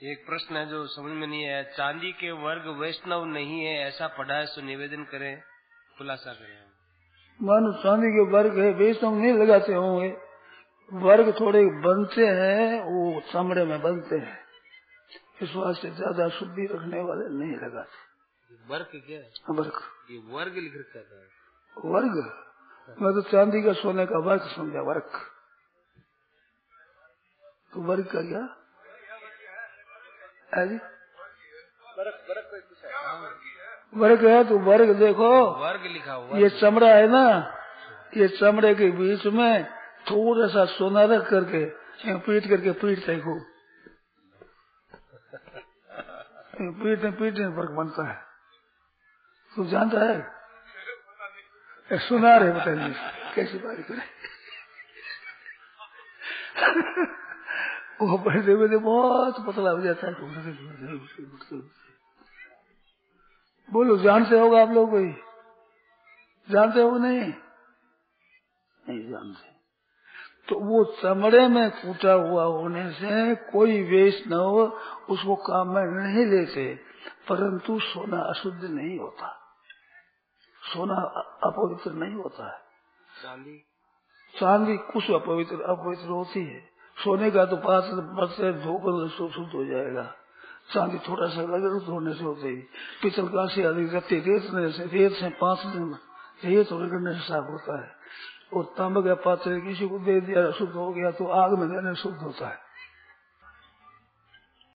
एक प्रश्न है जो समझ में नहीं आया। चांदी के वर्ग वैष्णव नहीं है ऐसा पढ़ा है, तो निवेदन करें, खुलासा करें। मानो चांदी के वर्ग है, वैष्णव नहीं लगाते होंगे। वर्ग थोड़े बनते हैं, वो चमड़े में बनते हैं, इस वास्ते ज्यादा शुद्धि रखने वाले नहीं लगाते। वर्ग क्या है? वर्ग, ये वर्ग लिख रखा था। वर्ग मैं तो चांदी का सोने का वर्ग समझा। वर्ग तो वर्ग का क्या है जी? वर्ग है तो वर्ग देखो, वर्ग लिखा हुआ। ये चमड़ा है ना, ये चमड़े के बीच में थोड़ा सा सोना रख करके पीटते खूब, पीटने वर्ग बनता है। तू जानता है? सुना रहे, बताइए कैसी बात करे। वो बढ़ते बढ़ते बहुत पतला हो जाता है। बोलो, जानते होगा आप लोग? कोई जानते हो? नहीं जानते। तो वो चमड़े में कूटा हुआ होने से कोई वैष्णव उसको काम में नहीं लेते, परंतु सोना अशुद्ध नहीं होता, सोना अपवित्र नहीं होता है। चांदी कुछ अपवित्र होती है। सोने का तो 5% धोकर शुद्ध हो जाएगा, चांदी थोड़ा सा लगे धोने से होते ही। पितल का से अधिक रेत से 5 दिन रेत रगड़ने से साफ होता है। और तांबे का पात्र किसी को दे दिया शुद्ध हो गया तो आग में देने शुद्ध होता है।